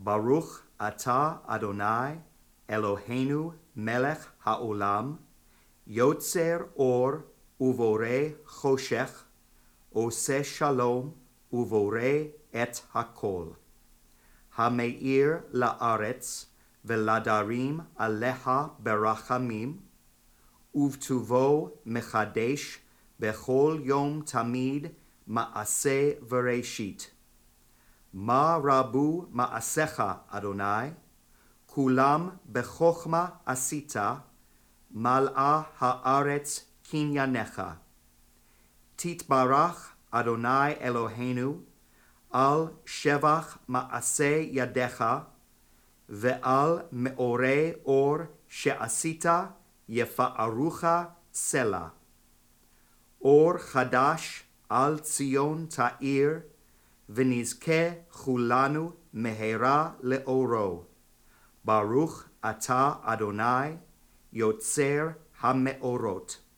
ברוך אתה אדוני אלוהינו מלך העולם, יוצר אור ובורא חושך, עושה שלום ובורא את הכל. המאיר לארץ ולדרים עליך ברחמים, ובטובו מחדש בכל יום תמיד מעשה וראשית. מה רבו מעשיך, אדוני? כולם בחוכמה עשית, מלאה הארץ קנייניך. תתברך אדוני אלוהינו על שבח מעשה ידיך, ועל מאורי אור שעשית יפארוך סלה. אור חדש על ציון תאיר, ונזכה כולנו מהרה לאורו. ברוך אתה אדוני יוצר המאורות.